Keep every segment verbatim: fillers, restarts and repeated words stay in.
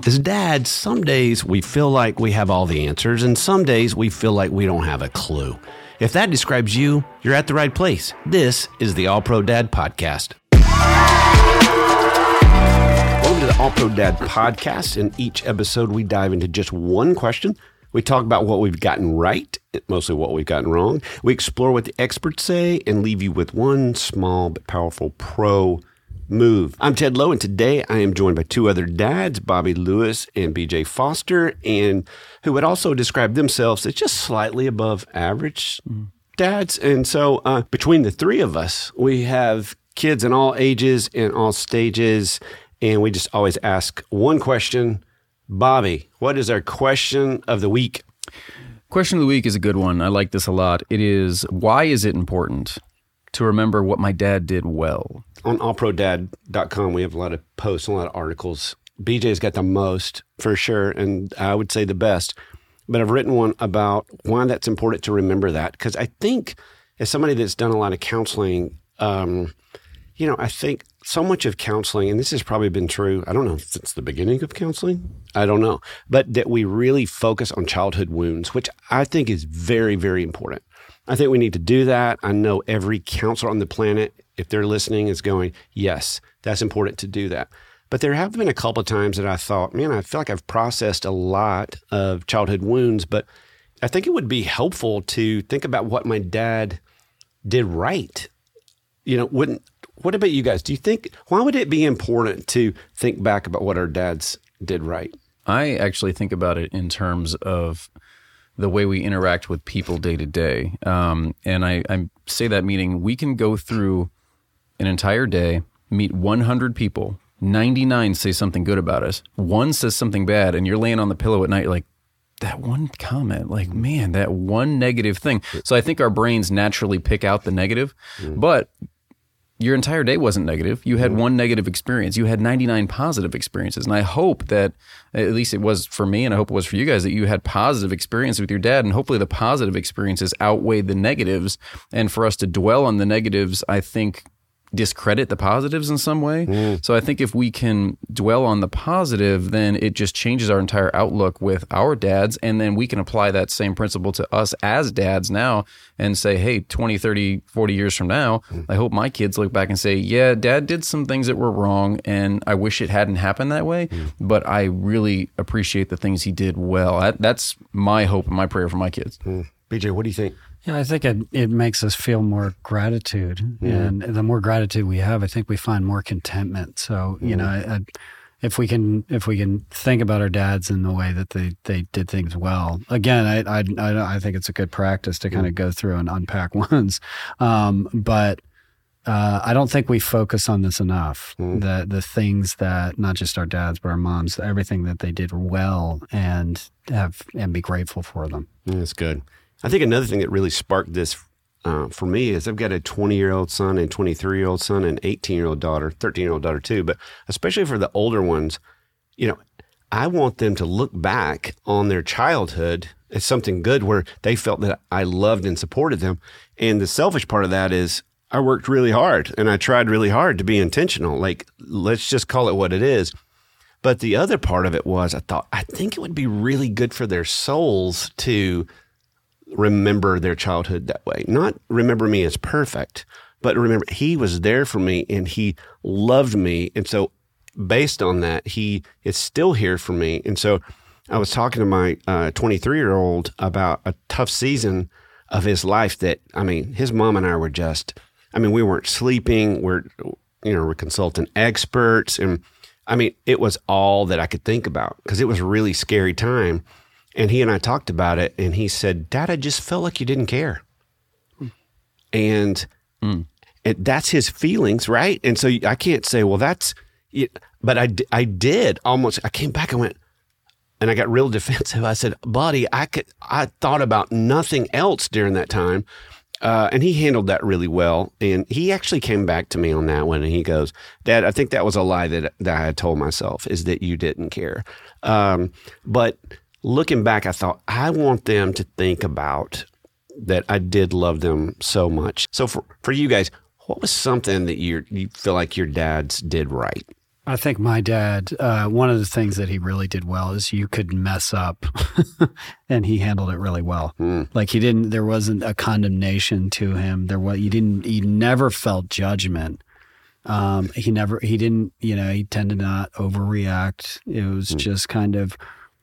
As dads, some days we feel like we have all the answers, and some days we feel like we don't have a clue. If that describes you, you're at the right place. This is the All Pro Dad Podcast. Welcome to the All Pro Dad Podcast. In each episode, we dive into just one question. We talk about what we've gotten right, mostly what we've gotten wrong. We explore what the experts say and leave you with one small but powerful pro move. I'm Ted Lowe, and today I am joined by two other dads, Bobby Lewis and B J Foster, and who would also describe themselves as just slightly above average dads. And so uh, between the three of us, we have kids in all ages and all stages, and we just always ask one question. Bobby, what is our question of the week? Question of the week is a good one. I like this a lot. It is, why is it important to remember what my dad did well? On all pro dad dot com, we have a lot of posts, a lot of articles. B J's got the most, for sure, and I would say the best. But I've written one about why that's important to remember that. Because I think, as somebody that's done a lot of counseling, um, you know, I think so much of counseling, and this has probably been true, I don't know, since the beginning of counseling, I don't know, but that we really focus on childhood wounds, which I think is very, very important. I think we need to do that. I know every counselor on the planet, if they're listening, is going, yes, that's important to do that. But there have been a couple of times that I thought, man, I feel like I've processed a lot of childhood wounds, but I think it would be helpful to think about what my dad did right. You know, wouldn't, what about you guys? Do you think, why would it be important to think back about what our dads did right? I actually think about it in terms of the way we interact with people day to day. Um, and I, I say that meaning we can go through an entire day, meet one hundred people, ninety-nine say something good about us, one says something bad, and you're laying on the pillow at night, you're like, that one comment, like, man, that one negative thing. So I think our brains naturally pick out the negative, mm. but your entire day wasn't negative. You had one negative experience. You had ninety-nine positive experiences. And I hope that, at least it was for me, and I hope it was for you guys, that you had positive experience with your dad, and hopefully the positive experiences outweighed the negatives. And for us to dwell on the negatives, I think discredit the positives in some way. Mm. So I think if we can dwell on the positive, then it just changes our entire outlook with our dads. And then we can apply that same principle to us as dads now and say, hey, twenty, thirty, forty years from now, mm. I hope my kids look back and say, yeah, dad did some things that were wrong and I wish it hadn't happened that way, mm. but I really appreciate the things he did well. I, that's my hope and my prayer for my kids. Mm. B J, what do you think? Yeah, I think it, it makes us feel more gratitude. Mm. And the more gratitude we have, I think we find more contentment. So, you mm. know, I, I, if we can if we can think about our dads in the way that they, they did things well, again, I, I, I, I think it's a good practice to kind of mm. go through and unpack wounds. Um, but uh, I don't think we focus on this enough, mm. the, the things that, not just our dads, but our moms, everything that they did well and have and be grateful for them. Mm, that's good. I think another thing that really sparked this uh, for me is I've got a twenty-year-old son and twenty-three-year-old son and eighteen-year-old daughter, thirteen-year-old daughter too. But especially for the older ones, you know, I want them to look back on their childhood as something good where they felt that I loved and supported them. And the selfish part of that is I worked really hard and I tried really hard to be intentional. Like, let's just call it what it is. But the other part of it was I thought, I think it would be really good for their souls to remember their childhood that way. Not remember me as perfect, but remember he was there for me and he loved me. And so based on that, he is still here for me. And so I was talking to my uh, twenty-three-year-old about a tough season of his life that, I mean, his mom and I were just, I mean, we weren't sleeping. We're, you know, we're consulting experts. And I mean, it was all that I could think about because it was a really scary time. And he and I talked about it, and he said, Dad, I just felt like you didn't care. Mm. And mm. it, that's his feelings, right? And so I can't say, well, that's, it. But I, I did almost, I came back and went, and I got real defensive. I said, buddy, I could, I thought about nothing else during that time. Uh, and he handled that really well. And he actually came back to me on that one, and he goes, Dad, I think that was a lie that, that I had told myself, is that you didn't care. Um, but looking back, I thought, I want them to think about that I did love them so much. So for, for you guys, what was something that you you feel like your dads did right? I think my dad, uh, one of the things that he really did well is you could mess up and he handled it really well. Mm. Like he didn't, there wasn't a condemnation to him. There was, you didn't, he never felt judgment. Um, he never, he didn't, you know, he tended to not overreact. It was mm. just kind of,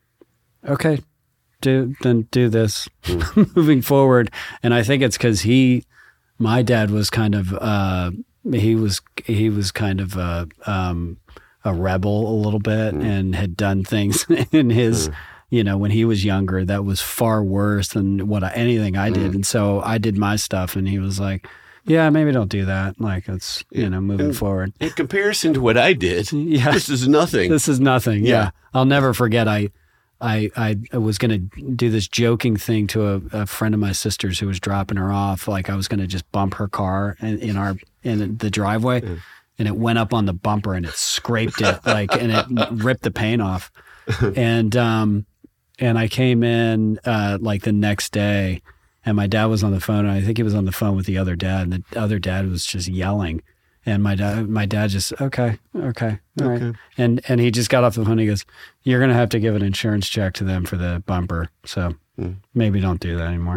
okay, do, then do this mm. moving forward. And I think it's because he, my dad was kind of, uh, he was, he was kind of, uh, um, a rebel a little bit mm. and had done things in his, mm. you know, when he was younger that was far worse than what I, anything I did. Mm. And so I did my stuff and he was like, yeah, maybe don't do that. Like it's, you know, moving in, forward. In comparison to what I did, yeah, this is nothing. This is nothing. Yeah. yeah. I'll never forget. I, I, I was going to do this joking thing to a, a friend of my sister's who was dropping her off. Like I was going to just bump her car in, in our, in the driveway. Mm. And it went up on the bumper and it scraped it like, and it ripped the paint off. And, um, and I came in, uh, like the next day and my dad was on the phone and I think he was on the phone with the other dad and the other dad was just yelling. And my dad, my dad just, okay, okay, all okay. right. And, and he just got off the phone. He goes, you're going to have to give an insurance check to them for the bumper. So mm. maybe don't do that anymore.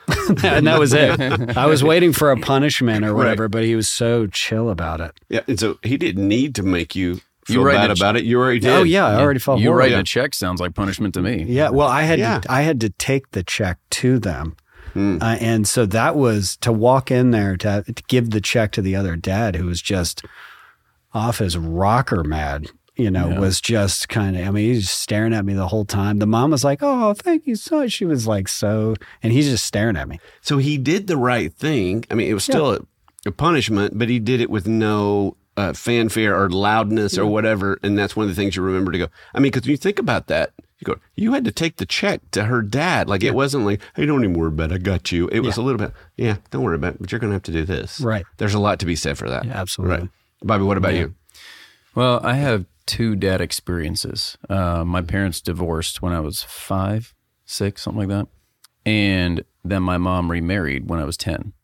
And that was it. I was waiting for a punishment or whatever, right. but he was so chill about it. Yeah, and so he didn't need to make you feel you bad about it. You already did. Oh yeah, I already felt you horrible. writing a check sounds like punishment to me. Yeah, well, I had yeah. to, I had to take the check to them, mm. uh, and so that was to walk in there to, to give the check to the other dad who was just off his rocker mad. You know, yeah. was just kind of, I mean, he's just staring at me the whole time. The mom was like, oh, thank you so much. She was like, so, and he's just staring at me. So he did the right thing. I mean, it was still yeah. a, a punishment, but he did it with no uh, fanfare or loudness yeah. or whatever. And that's one of the things you remember to go. I mean, because when you think about that, you go, you had to take the check to her dad. Like, yeah. it wasn't like, hey, don't even worry about it. I got you. It was yeah. a little bit, yeah, don't worry about it, but you're going to have to do this. Right. There's a lot to be said for that. Yeah, absolutely. Right. Bobby, what about yeah. you? Well, I have two dad experiences. Uh, my parents divorced when I was five, six, something like that. And then my mom remarried when I was ten.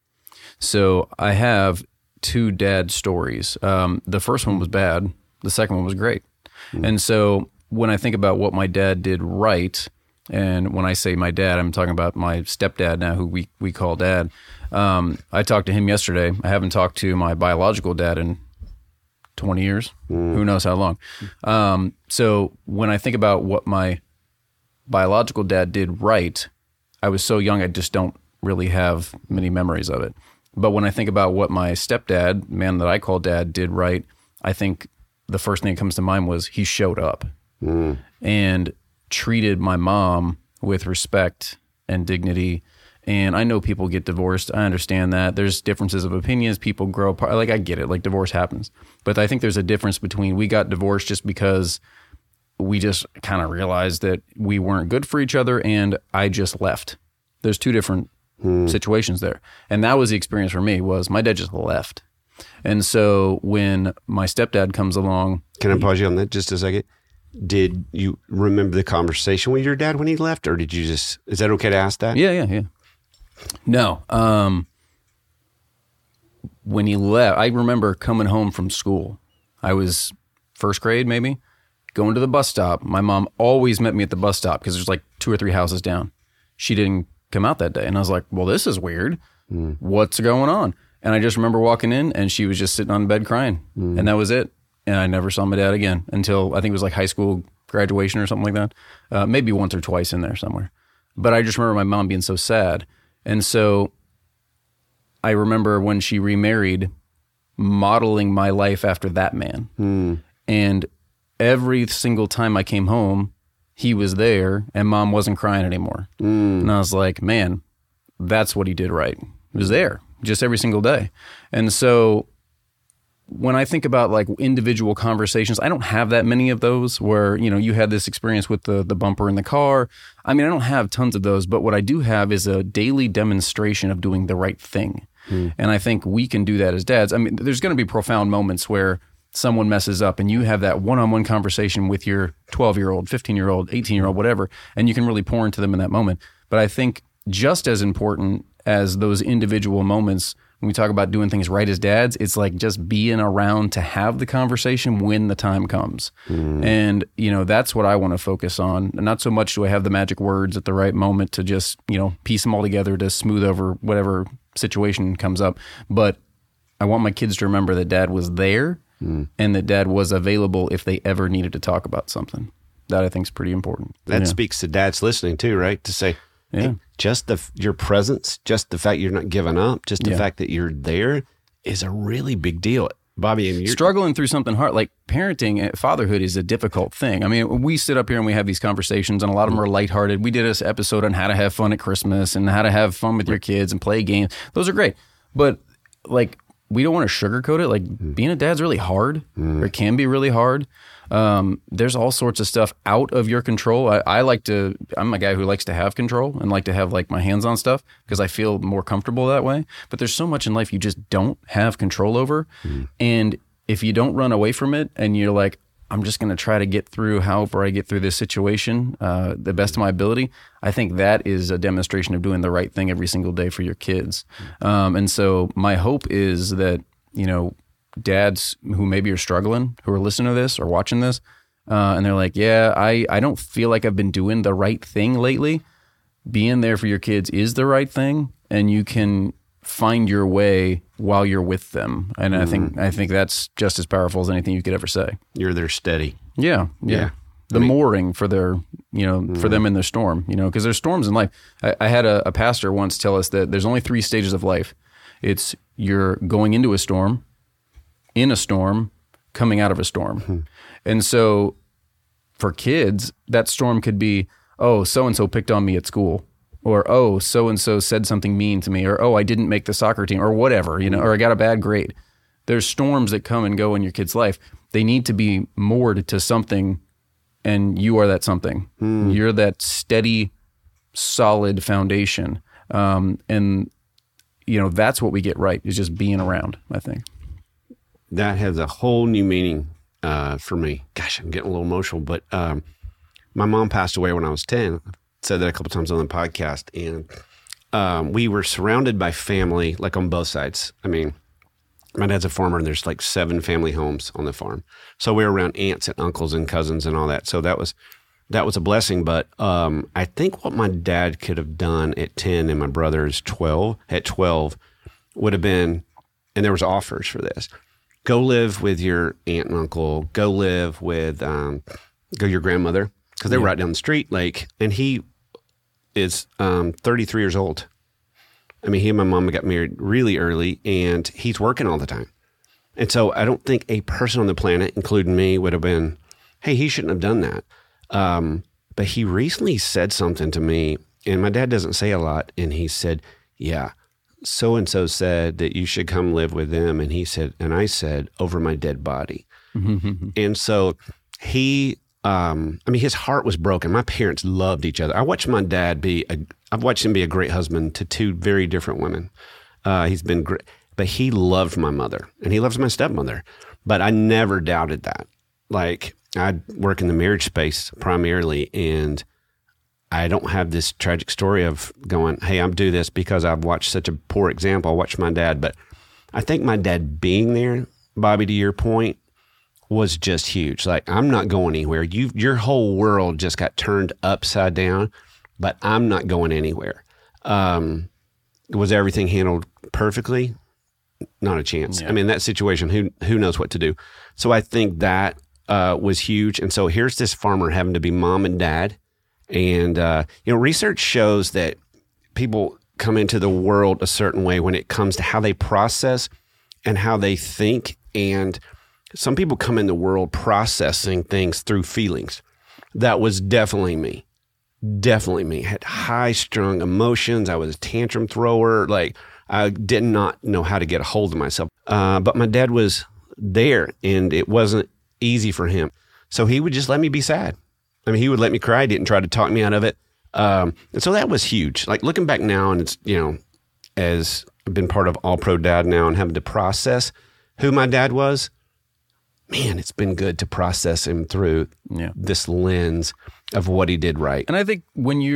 So I have two dad stories. Um, the first one was bad. The second one was great. Mm. And so when I think about what my dad did right, and when I say my dad, I'm talking about my stepdad now, who we, we call dad. Um, I talked to him yesterday. I haven't talked to my biological dad in twenty years, mm. who knows how long. Um, so when I think about what my biological dad did right, I was so young, I just don't really have many memories of it. But when I think about what my stepdad, man that I call dad, did right, I think the first thing that comes to mind was he showed up mm. and treated my mom with respect and dignity. And I know people get divorced. I understand that. There's differences of opinions. People grow apart. Like, I get it. Like, divorce happens. But I think there's a difference between we got divorced just because we just kind of realized that we weren't good for each other and I just left. There's two different hmm. situations there. And that was the experience for me, was my dad just left. And so when my stepdad comes along... Can I pause you on that just a second? Did you remember the conversation with your dad when he left? Or did you just... Is that okay to ask that? Yeah, yeah, yeah. No. Um, when he left, I remember coming home from school. I was first grade, maybe, going to the bus stop. My mom always met me at the bus stop because there's like two or three houses down. She didn't come out that day. And I was like, well, this is weird. Mm. What's going on? And I just remember walking in and she was just sitting on the bed crying. Mm. And that was it. And I never saw my dad again until I think it was like high school graduation or something like that. Uh, maybe once or twice in there somewhere. But I just remember my mom being so sad. And so I remember when she remarried, modeling my life after that man. Mm. And every single time I came home, he was there and mom wasn't crying anymore. Mm. And I was like, man, that's what he did right. He was there just every single day. And so when I think about like individual conversations, I don't have that many of those where, you know, you had this experience with the the bumper in the car. I mean, I don't have tons of those, but what I do have is a daily demonstration of doing the right thing. Mm. And I think we can do that as dads. I mean, there's going to be profound moments where someone messes up and you have that one-on-one conversation with your twelve-year-old, fifteen-year-old, eighteen-year-old, whatever, and you can really pour into them in that moment. But I think just as important as those individual moments when we talk about doing things right as dads, it's like just being around to have the conversation when the time comes. Mm. And, you know, that's what I want to focus on. And not so much do I have the magic words at the right moment to just, you know, piece them all together to smooth over whatever situation comes up. But I want my kids to remember that dad was there mm. and that dad was available if they ever needed to talk about something. That I think is pretty important. That yeah. speaks to dads listening too, right? To say, yeah. hey, just the your presence, just the fact you're not giving up, just the yeah. fact that you're there is a really big deal. Bobby, and you're struggling through something hard, like parenting, fatherhood is a difficult thing. I mean, we sit up here and we have these conversations, and a lot of them are lighthearted. We did this episode on how to have fun at Christmas and how to have fun with your kids and play games. Those are great, but like we don't want to sugarcoat it. Like mm. being a dad's really hard, mm. or it can be really hard. Um, there's all sorts of stuff out of your control. I, I like to, I'm a guy who likes to have control and like to have like my hands on stuff because I feel more comfortable that way. But there's so much in life you just don't have control over. Mm. And if you don't run away from it and you're like, I'm just going to try to get through however I get through this situation, uh, the best of my ability, I think that is a demonstration of doing the right thing every single day for your kids. Um, and so my hope is that, you know, dads who maybe are struggling, who are listening to this or watching this, uh, and they're like, yeah, I, I don't feel like I've been doing the right thing lately. Being there for your kids is the right thing, and you can find your way while you're with them. And mm. I think I think that's just as powerful as anything you could ever say. You're there steady. Yeah, yeah. yeah. The I mean, mooring for their, you know, mm. for them in their storm, you know, because there's storms in life. I, I had a, a pastor once tell us that there's only three stages of life. It's you're going into a storm, in a storm, coming out of a storm. Hmm. And so for kids, that storm could be, oh, so-and-so picked on me at school, or, oh, so-and-so said something mean to me, or, oh, I didn't make the soccer team, or whatever, you know, or I got a bad grade. There's storms that come and go in your kid's life. They need to be moored to something, and you are that something. Hmm. You're that steady, solid foundation. Um, and, you know, that's what we get right, is just being around, I think. That has a whole new meaning uh, for me. Gosh, I'm getting a little emotional, but um, my mom passed away when I was ten. I've said that a couple times on the podcast, and um, we were surrounded by family, like on both sides. I mean, my dad's a farmer, and there's like seven family homes on the farm. So we were around aunts and uncles and cousins and all that. So that was that was a blessing. But um, I think what my dad could have done at ten and my brother is twelve, at twelve would have been, and there was offers for this, go live with your aunt and uncle, go live with um, go your grandmother, because they were yeah. right down the street. Like, and he is um, thirty-three years old. I mean, he and my mom got married really early, and he's working all the time. And so I don't think a person on the planet, including me, would have been, hey, he shouldn't have done that. Um, but he recently said something to me, and my dad doesn't say a lot, and he said, yeah, so-and-so said that you should come live with them. And he said, and I said, over my dead body. And so he, um, I mean, his heart was broken. My parents loved each other. I watched my dad be, a, I've watched him be a great husband to two very different women. Uh, he's been great, but he loved my mother and he loves my stepmother. But I never doubted that. Like, I work in the marriage space primarily, and I don't have this tragic story of going, hey, I'm do this because I've watched such a poor example. I watched my dad, but I think my dad being there, Bobby, to your point, was just huge. Like, I'm not going anywhere. You, your whole world just got turned upside down, but I'm not going anywhere. Um, was everything handled perfectly? Not a chance. Yeah. I mean, that situation, who who knows what to do? So I think that uh, was huge. And so here's this farmer having to be mom and dad. And, uh, you know, research shows that people come into the world a certain way when it comes to how they process and how they think. And some people come in the world processing things through feelings. That was definitely me. Definitely me. I had high strung emotions. I was a tantrum thrower. Like, I did not know how to get a hold of myself. Uh, but my dad was there, and it wasn't easy for him. So he would just let me be sad. I mean, he would let me cry. He didn't try to talk me out of it. Um, and so that was huge. Like, looking back now, and it's, you know, as I've been part of All Pro Dad now and having to process who my dad was, man, it's been good to process him through yeah. this lens of what he did right. And I think when you're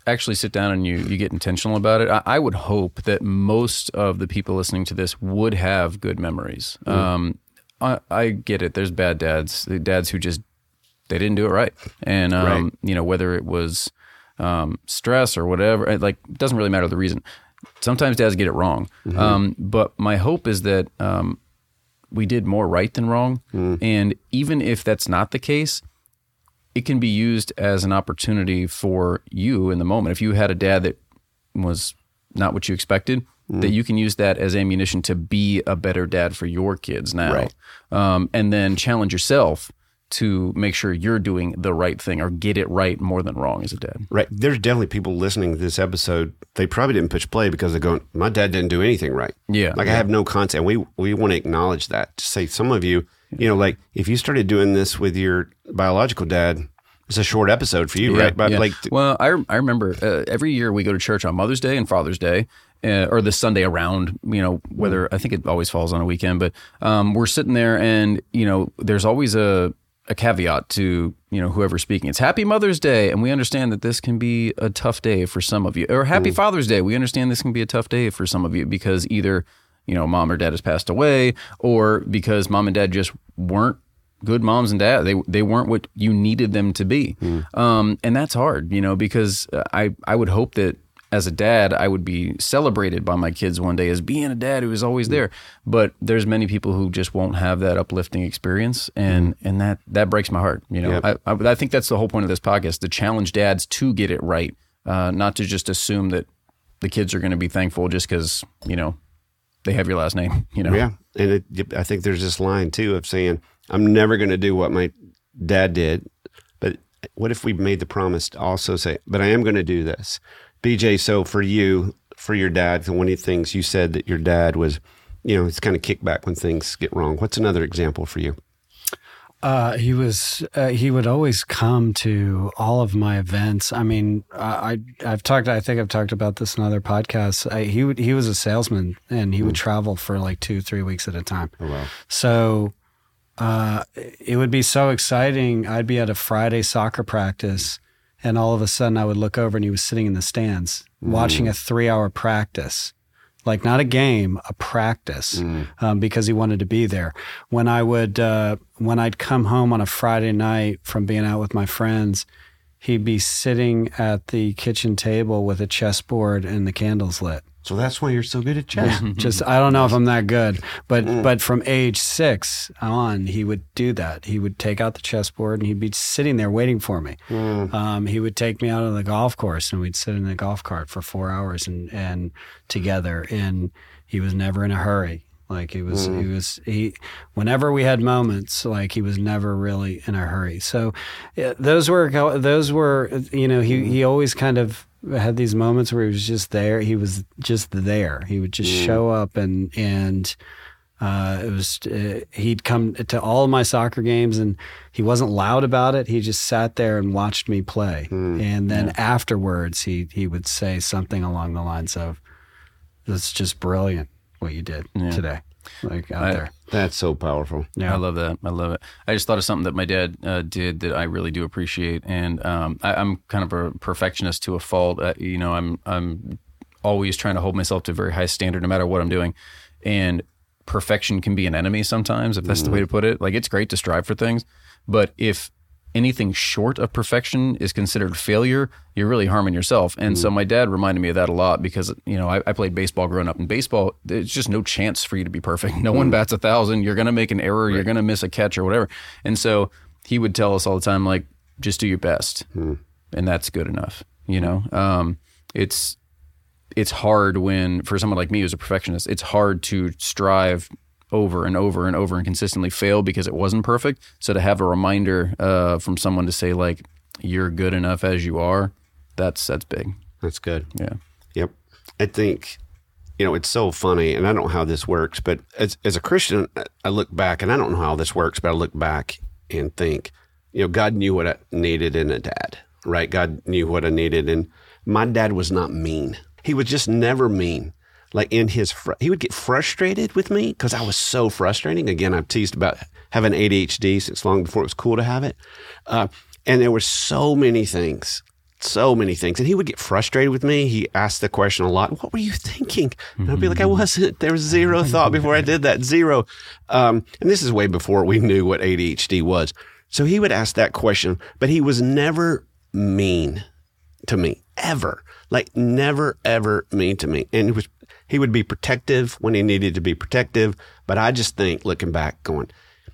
actually sit down and you you get intentional about it, I, I would hope that most of the people listening to this would have good memories. Mm. Um, I, I get it. There's bad dads, dads who just they didn't do it right, and um, right. you know, whether it was um, stress or whatever, like it doesn't really matter the reason. Sometimes dads get it wrong, mm-hmm. um, but my hope is that um, we did more right than wrong, mm. and even if that's not the case, it can be used as an opportunity for you in the moment. If you had a dad that was not what you expected, mm. that you can use that as ammunition to be a better dad for your kids now, right. um, and then challenge yourself to make sure you're doing the right thing or get it right more than wrong as a dad. Right. There's definitely people listening to this episode, they probably didn't push play because they're going, my dad didn't do anything right. Yeah. Like yeah. I have no content. We we want to acknowledge that. To say some of you, you know, like if you started doing this with your biological dad, it's a short episode for you, yeah, right? But yeah. like, well, I I remember uh, every year we go to church on Mother's Day and Father's Day, uh, or the Sunday around, you know, whether I think it always falls on a weekend, but um, we're sitting there and, you know, there's always a a caveat to, you know, whoever's speaking. It's Happy Mother's Day, and we understand that this can be a tough day for some of you. Or Happy mm. Father's Day, we understand this can be a tough day for some of you because either, you know, mom or dad has passed away, or because mom and dad just weren't good moms and dad. They they weren't what you needed them to be. Mm. Um, and that's hard, you know, because I, I would hope that as a dad, I would be celebrated by my kids one day as being a dad who is always there. But there's many people who just won't have that uplifting experience, and and that that breaks my heart. You know, yep. I, I I think that's the whole point of this podcast: to challenge dads to get it right, uh, not to just assume that the kids are going to be thankful just because you know they have your last name. You know, yeah. And it, I think there's this line too of saying, "I'm never going to do what my dad did," but what if we made the promise to also say, "But I am going to do this." B J, so for you, for your dad, one of the things you said that your dad was, you know, it's kind of kick back when things get wrong. What's another example for you? Uh, he was, uh, he would always come to all of my events. I mean, I, I've talked, I think I've talked about this in other podcasts. I, he would, he was a salesman and he mm. would travel for like two, three weeks at a time. Oh, wow. So, uh, it would be so exciting. I'd be at a Friday soccer practice, and all of a sudden I would look over and he was sitting in the stands mm. watching a three hour practice, like not a game, a practice, mm. um, because he wanted to be there. When I would, uh, when I'd come home on a Friday night from being out with my friends, he'd be sitting at the kitchen table with a chessboard and the candles lit. So that's why you're so good at chess. Just, I don't know if I'm that good, but mm. but from age six on, he would do that. He would take out the chessboard and he'd be sitting there waiting for me. Mm. Um, he would take me out on the golf course and we'd sit in the golf cart for four hours and, and together. And he was never in a hurry. Like he was, mm. he was, he, whenever we had moments, like he was never really in a hurry. So yeah, those were, those were, you know, he, he always kind of had these moments where he was just there. He was just there. He would just mm. show up and, and, uh, it was, uh, he'd come to all of my soccer games and he wasn't loud about it. He just sat there and watched me play. Mm. And then yeah. afterwards he, he would say something along the lines of, "That's just brilliant what you did yeah. today." Like out I, there. That's so powerful. Yeah, I love that. I love it. I just thought of something that my dad uh, did that I really do appreciate, and um, I, I'm kind of a perfectionist to a fault. Uh, you know, I'm I'm always trying to hold myself to a very high standard, no matter what I'm doing, and perfection can be an enemy sometimes, if that's mm. the way to put it. Like it's great to strive for things, but if anything short of perfection is considered failure, you're really harming yourself. And mm. so my dad reminded me of that a lot because, you know, I, I played baseball growing up. In baseball, there's just no chance for you to be perfect. No mm. one bats a thousand. You're going to make an error. Right. You're going to miss a catch or whatever. And so he would tell us all the time, like, just do your best. Mm. And that's good enough. You know, um, it's, it's hard when, for someone like me who's a perfectionist, it's hard to strive over and over and over and consistently fail because it wasn't perfect. So to have a reminder uh, from someone to say like, you're good enough as you are, that's that's big. That's good. Yeah. Yep. I think, you know, it's so funny, and I don't know how this works, but as as a Christian, I look back, and I don't know how this works, but I look back and think, you know, God knew what I needed in a dad, right? God knew what I needed, and my dad was not mean. He was just never mean. Like in his, fr- he would get frustrated with me because I was so frustrating. Again, I've teased about having A D H D since long before it was cool to have it. Uh, and there were so many things so many things. And he would get frustrated with me. He asked the question a lot, what were you thinking? And I'd be like, I wasn't. There was zero thought before I did that. Zero. Um, and this is way before we knew what A D H D was. So he would ask that question, but he was never mean to me, ever. Like never, ever mean to me. And it was, he would be protective when he needed to be protective. But I just think, looking back, going,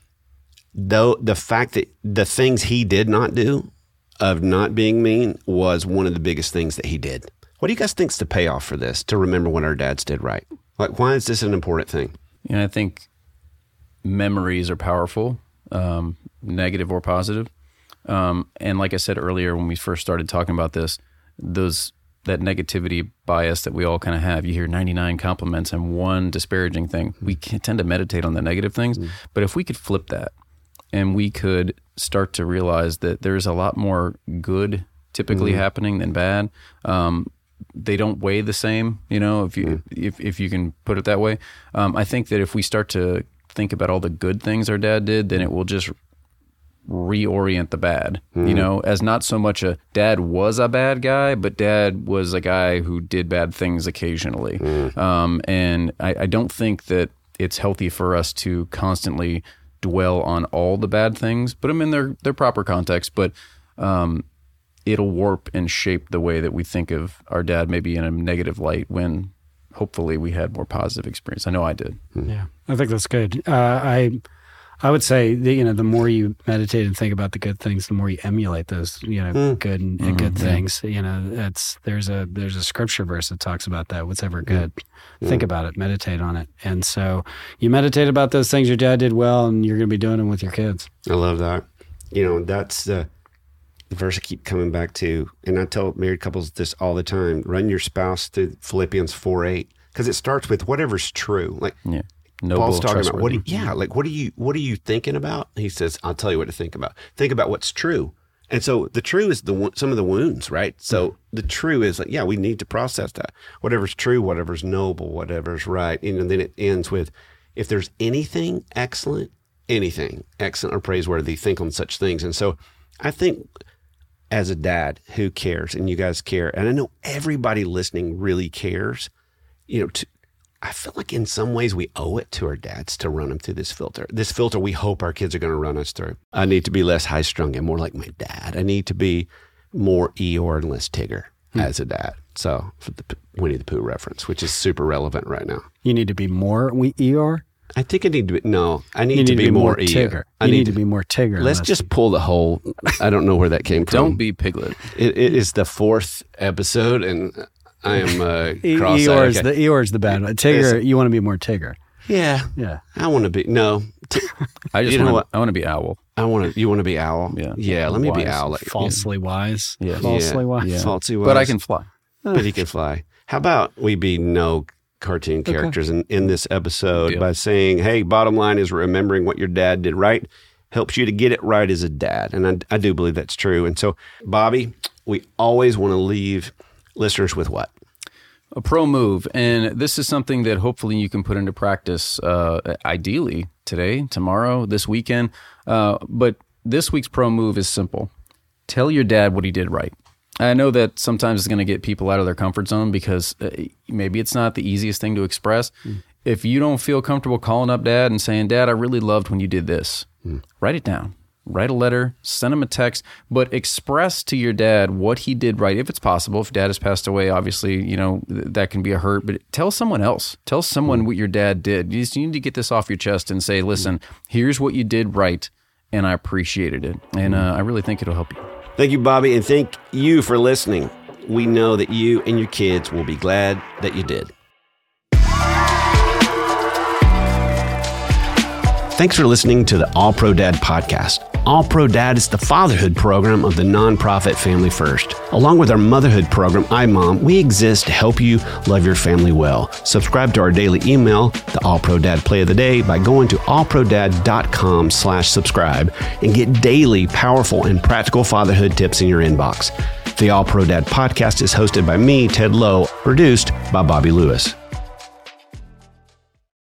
though the fact that the things he did not do of not being mean was one of the biggest things that he did. What do you guys think's the payoff for this, to remember what our dads did right? Like, why is this an important thing? You know, I think memories are powerful, um, negative or positive. Um, and like I said earlier, when we first started talking about this, those that negativity bias that we all kind of have, you hear ninety-nine compliments and one disparaging thing. We can tend to meditate on the negative things, mm. but if we could flip that and we could start to realize that there's a lot more good typically mm. happening than bad. Um, they don't weigh the same, you know, if you mm. if if you can put it that way. Um, I think that if we start to think about all the good things our dad did, then it will just reorient the bad, mm. you know, as not so much a dad was a bad guy, but dad was a guy who did bad things occasionally. Mm. Um, and I, I don't think that it's healthy for us to constantly dwell on all the bad things, put them in their, their proper context, but um, it'll warp and shape the way that we think of our dad maybe in a negative light when hopefully we had more positive experience. I know I did. Yeah, I think that's good. Uh, I I would say that, you know, the more you meditate and think about the good things, the more you emulate those, you know, mm. good and, and mm-hmm. good things. You know, that's there's a there's a scripture verse that talks about that. What's ever good, mm. think about it, meditate on it. And so you meditate about those things your dad did well, and you're going to be doing them with your kids. I love that. You know, that's the, the verse I keep coming back to, and I tell married couples this all the time: run your spouse to Philippians four eight, because it starts with whatever's true. Like. Yeah. Noble, Paul's talking about what? Do you, yeah, like what are you? What are you thinking about? He says, "I'll tell you what to think about. Think about what's true." And so the true is the some of the wounds, right? So the true is like, yeah, we need to process that. Whatever's true, whatever's noble, whatever's right, and then it ends with, if there's anything excellent, anything excellent or praiseworthy, think on such things. And so I think, as a dad who cares, and you guys care, and I know everybody listening really cares, you know. To, I feel like in some ways we owe it to our dads to run them through this filter. This filter we hope our kids are going to run us through. I need to be less high-strung and more like my dad. I need to be more Eeyore and less Tigger hmm. as a dad. So for the Winnie the Pooh reference, which is super relevant right now. You need to be more Eeyore? I think I need to be, no, I need, need to, be to be more, more Tigger. I need, need to be more Tigger. Let's just pull the whole, I don't know where that came from. Don't be Piglet. It, it is the fourth episode, and I am uh, cross-eyed. Eeyore's okay. the, Eeyore's the bad one. Tigger, it's, you want to be more Tigger. Yeah. Yeah. I want to be, no. T- I just want to I want to be Owl. I want to, you want to be Owl? Yeah. Yeah, let me wise. be Owl. Falsely yeah. wise. Yeah. Falsely yeah. wise. Yeah. Falsely wise. But I can fly. But he can fly. How about we be no cartoon characters okay. in, in this episode by saying, hey, bottom line is remembering what your dad did right helps you to get it right as a dad. And I, I do believe that's true. And so, Bobby, we always want to leave listeners with what? A pro move. And this is something that hopefully you can put into practice uh, ideally today, tomorrow, this weekend. Uh, but this week's pro move is simple. Tell your dad what he did right. I know that sometimes it's going to get people out of their comfort zone because uh, maybe it's not the easiest thing to express. Mm. If you don't feel comfortable calling up dad and saying, Dad, I really loved when you did this, mm. write it down. Write a letter, send him a text, but express to your dad what he did right. If it's possible, if dad has passed away, obviously, you know, th- that can be a hurt, but tell someone else. Tell someone what your dad did. You just need to get this off your chest and say, listen, here's what you did right, and I appreciated it. And uh, I really think it'll help you. Thank you, Bobby, and thank you for listening. We know that you and your kids will be glad that you did. Thanks for listening to the All Pro Dad podcast. All Pro Dad is the fatherhood program of the nonprofit Family First. Along with our motherhood program, iMom, we exist to help you love your family well. Subscribe to our daily email, the All Pro Dad Play of the Day, by going to allprodad.com slash subscribe and get daily powerful and practical fatherhood tips in your inbox. The All Pro Dad podcast is hosted by me, Ted Lowe, produced by Bobby Lewis.